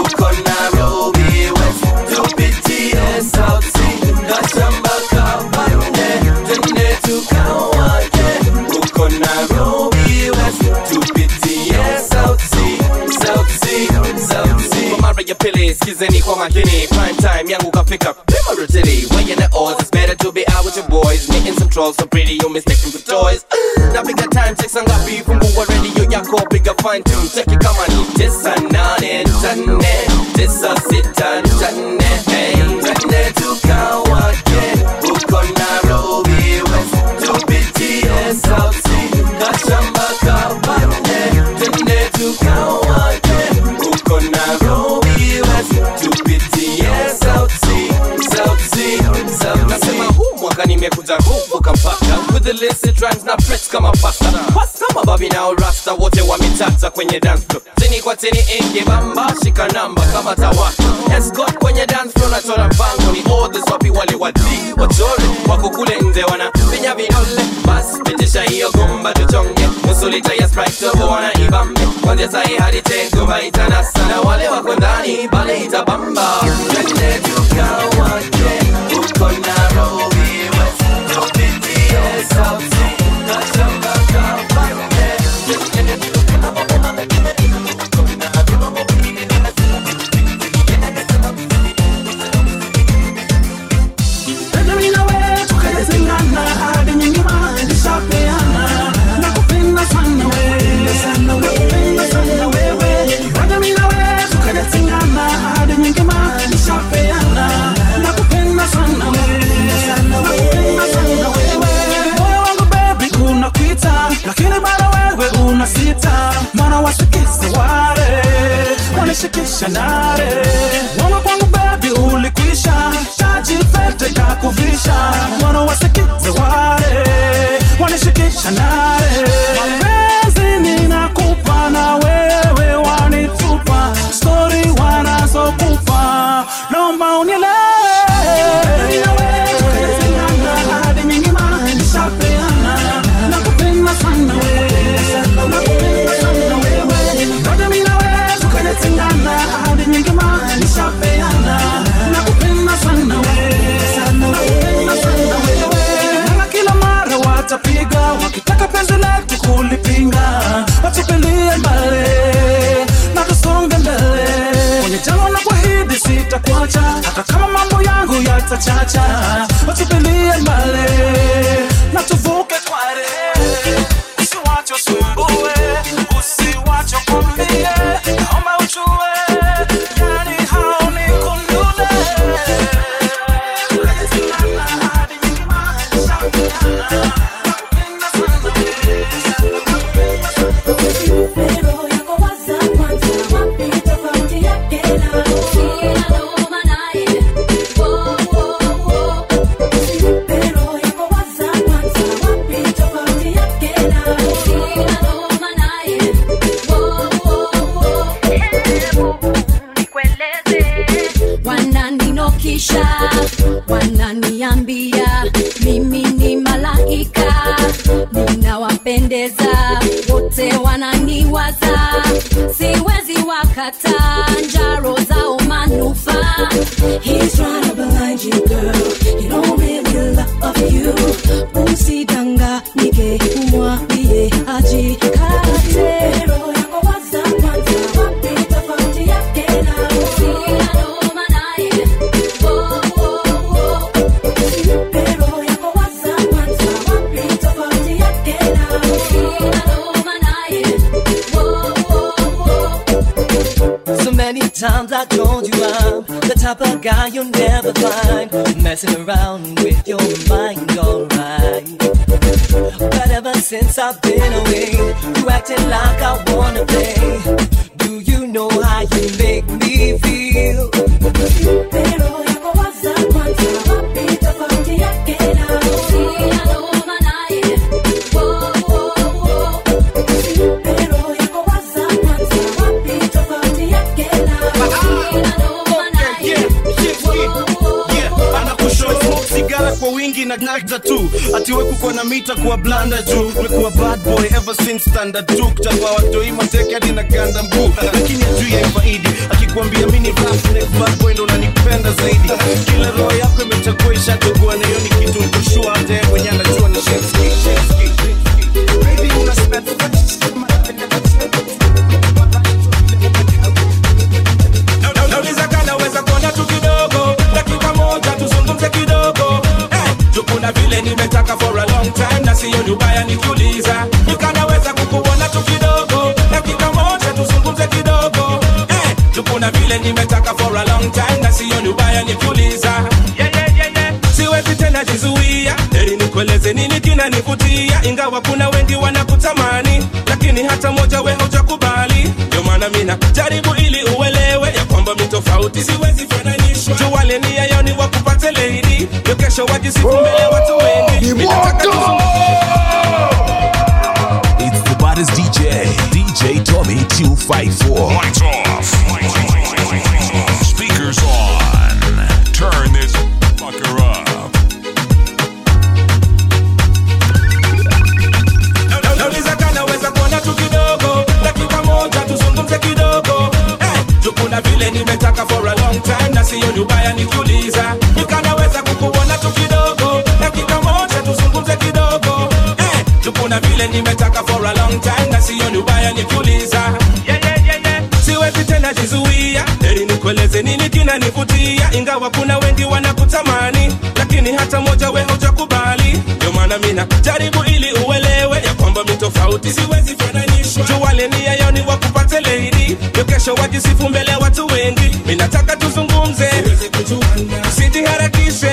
ladies, skizeni kwa makini. Prime time yangu kafika, pima rotili. Weighing the odds, it's better to be out with your boys. Meeting some trolls so pretty, you mistaken for toys. Na bigger time, checks ngapi, fungua radio yako, bigger fine tune. Check it kama ni tisa nane nane, tisa sita nane. Hey, twende tukawake, uko Nairobi West, to B T S South Sea, Kachamba Kabande. Twende tukawake, uko Nairobi West, to B T S South Sea, South Sea, South Sea. Nasema huu mwaka nimekuja kuvuka mpaka, with the illicit rhymes na press kama pasta. Pasta mababi na urasta wote wametata kwenye dance floor. Tini kwa tini ingi bamba, shika namba kama tawaka. Escort kwenye dance floor na chora bango. Ni all the swapi wale wadi wachore, wako kule nje wana pinya vidole. Bas pitisha hiyo gumba tuchonge, usulita ya Sprite tobo wana ibambe. Kwanzia sahi hadi tengo baita nasa, na wale wako ndani bale itabamba. Twende tukawake, uko Nairobi West, to B T S South Sea, Kachamba Kabande. Twende tukawake, uko Nairobi West. Mimi na wewe tukazingana hadi nyingi mali shapeana. Nakupenda sana wewe, sana wewe, sana wewe. Mimi na wewe tukazingana hadi nyingi mali shapeana. Nakupenda sana wewe, sana wewe, sana wewe. Moyo wangu baby unakuita, lakini bado wewe unasita. Maana wasikiza wale wanishikisha nare. Wangu kwangu baby ulikwisha, taji pete kakuvisha. Wana wasikiza wale wanishikisha nare. Mapenzi ninakupa na wewe wanitupa, story wanazokupa naomba unielewe. Hadi nyingi mali shapeana. Nakupenda sana wewe, nakupenda sana wewe. Hadi mimi na wewe tukatengana hadi nyingi mali shapeana. Nakupenda sana wewe, nakupenda sana wewe. Na kila mara watapiga wakitaka penzi letu kulipinga, watupilie mbali na tusonge mbele. Kwenye jalo na kuahidi sitakuacha, hata kama mambo yangu yatachacha. Watupilie mbali na tuvuke kware, usiwache usumbue, usiwache kumbie. Naomba ujue, yani hao ni kundule. Wananinokisha, wananiambia mimi ni malaika, ninawapendeza wote, wananiwaza, siwezi wakata njaro zao manufaa. He's trying to blind you girl, he don't really love you. Usidanganyike, umwambie ajikate. Roho yako waza kwanza, wapi tofauti yake na usina. So many times I told you I'm the type of guy you'll never find messing around with your mind, alright. But ever since I've been away, you acting like I wanna play. Do you know how you make me feel? Pero yako waza kwanza, wapi tofauti yake na usina noma naye. Wo, wo, wo. Pero yako waza kwanza, wapi tofauti yake na usina noma naye. Anakushow smoke sigara kwa wingi na gnagza tu, atiwe kuko na mita kuwa blanda juu. Umekuwa bad boy ever since standard two, kuchagua watoi mateke hadi na ganda mguu. Lakini ajui ya ifaidi, akikwambia mini rap neck bad boy ndo nanipenda zaidi. Kila roho yako imechagua ishachagua, na hiyo ni kitu nikoshua hata yeye mwenye anajua ni Shemski, Shemski. Baby una spend the rest of my life in the nimetaka for a long time, na siyo Dubai nikiuliza. Nikanaweza kukuona tu kidogo, dakika moja tuzungumze kidogo. Eh, tukuna vile nimetaka for a long time, na siyo Dubai nikiuliza. Yeah, yeah, yeah, yeah. Siwezi tena jizuia, heri nikueleze nini kinanivutia. Ingawa kuna wengi wanakutamani, lakini hata moja we hujakubali. Ndio maana mina jaribu ili uelewe ya kwamba mi tofauti siwezi fananishwa. Tuwale ni ya yoni wakupate lady, yo kesho wajisifu mbele watu wengi. Minataka It's the baddest D J, D J Tommy two five four. Lights off. Speakers on. Turn this fucker up. nauliza kanaweza kuona tu kidogo, dakika moja tuzungumze kidogo. Eh, jukuna vile nimetaka for a long time, na siyo Dubai nikiuliza. Nikanaweza kukuona tu kidogo, dakika moja tuzungumze kidogo. Eh, jukuna vile nimetaka for a long time, na siyo Dubai nikiuliza. Yeah, yeah, yeah, yeah. Siwezi tena jizuia, heri nikueleze nini kinanivutia. Ingawa kuna wengi wanakutamani, lakini hata moja we hujakubali. Ndio maana mina jaribu ili uelewe ya kwamba mi tofauti siwezi fananishwa. Tuwale ni ya yoni wakupate lady, yo kesho wajisifu mbele watu wengi. Minataka tuzungumze, usijiharakishe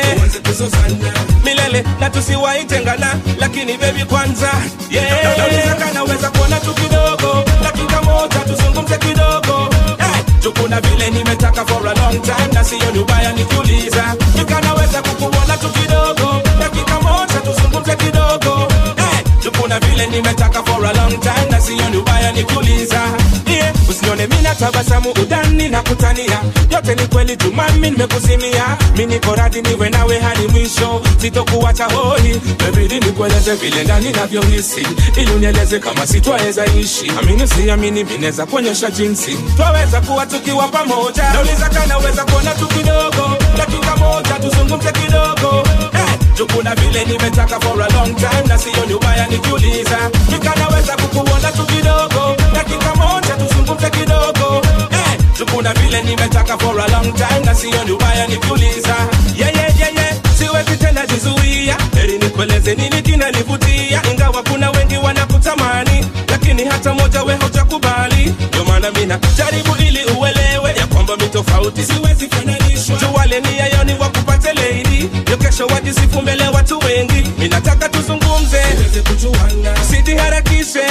milele na tusiwahi tengana, lakini baby kwanza yeah. Nauliza kanaweza kuona tu kidogo, dakika moja tuzungumze kidogo. Hey, tukuna vile nimetaka for a long time, na siyo Dubai nikiuliza. Nikanaweza kukuona tu kidogo, dakika moja tuzungumze kidogo. Hey, tukuna vile nimetaka for a long time, na siyo Dubai nikiuliza. Yeah, usinione mina tabasamu udani na kutania, yote ni kweli tu mami nimekuzimia. Mimi niko radhi niwe nawe hadi mwisho, sitokuacha hoi. Baby nikueleze vile ndani navyohisi, ili unieleze kama sitwaweza ishi. Amini siamini mineza kuonyesha jinsi twaweza kuwa tukiwa pamoja. Nauliza kanaweza kuona tu kidogo, dakika moja tuzungumze kidogo. Hey, tukuna vile nimetaka for a long time, na siyo Dubai nikiuliza. Nikanaweza kukuona tu kidogo, dakika moja tuzungumze kidogo. Hey, tukuna vile nimetaka for a long time, na siyo Dubai nikiuliza. Yeah, yeah, yeah, yeah. Siwezi tena jizuia, heri nikueleze nini kinanivutia. Ingawa kuna wengi wanakutamani, lakini hata moja we hujakubali. Ndio maana mina jaribu ili uelewe ya kwamba mi tofauti siwezi fananishwa. Tuwale ni ya yoni wakupate lady, yo kesho wajisifu mbele watu wengi. Minataka tuzungumze, usijiharakishe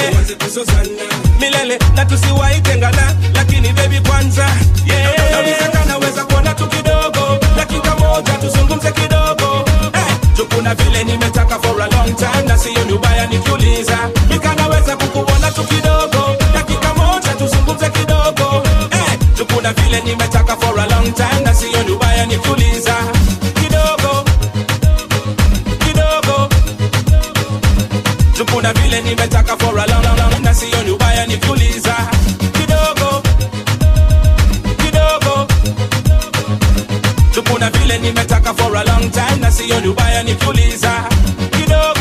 milele na tusiwahi tengana, lakini baby kwanza yeah. Nauliza kanaweza kuona tu kidogo, dakika moja tuzungumze kidogo. Hey, tukuna vile nimetaka for a long time, na siyo Dubai nikiuliza. Nikanaweza kukuona tu kidogo, dakika moja tuzungumze kidogo. Hey, tukuna vile nimetaka for a long time, na siyo Dubai nikiuliza. Kidogo kidogo, tukuna vile nimetaka for a long long, na siyo Dubai nikiuliza. Kidogo kidogo, tukuna vile nimetaka for a long time, na siyo Dubai nikiuliza. Kidogo